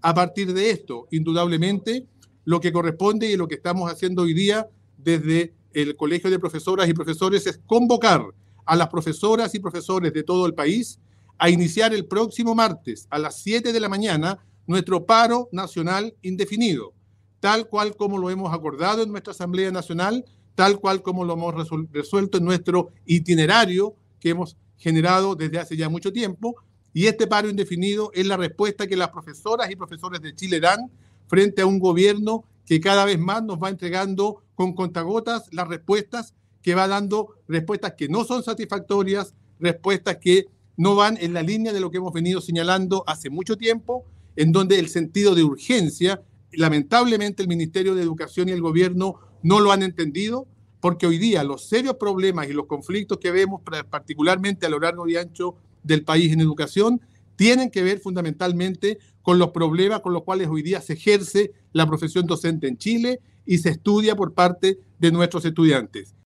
A partir de esto, indudablemente, lo que corresponde y lo que estamos haciendo hoy día desde el Colegio de Profesoras y Profesores es convocar a las profesoras y profesores de todo el país a iniciar el próximo martes a las 7 de la mañana nuestro paro nacional indefinido, tal cual como lo hemos acordado en nuestra Asamblea Nacional, tal cual como lo hemos resuelto en nuestro itinerario que hemos generado desde hace ya mucho tiempo. Y este paro indefinido es la respuesta que las profesoras y profesores de Chile dan frente a un gobierno que cada vez más nos va entregando con contagotas las respuestas, que va dando respuestas que no son satisfactorias, respuestas que no van en la línea de lo que hemos venido señalando hace mucho tiempo, en donde el sentido de urgencia, lamentablemente el Ministerio de Educación y el gobierno no lo han entendido, porque hoy día los serios problemas y los conflictos que vemos, particularmente a lo largo y ancho del país en educación, tienen que ver fundamentalmente con los problemas con los cuales hoy día se ejerce la profesión docente en Chile y se estudia por parte de nuestros estudiantes.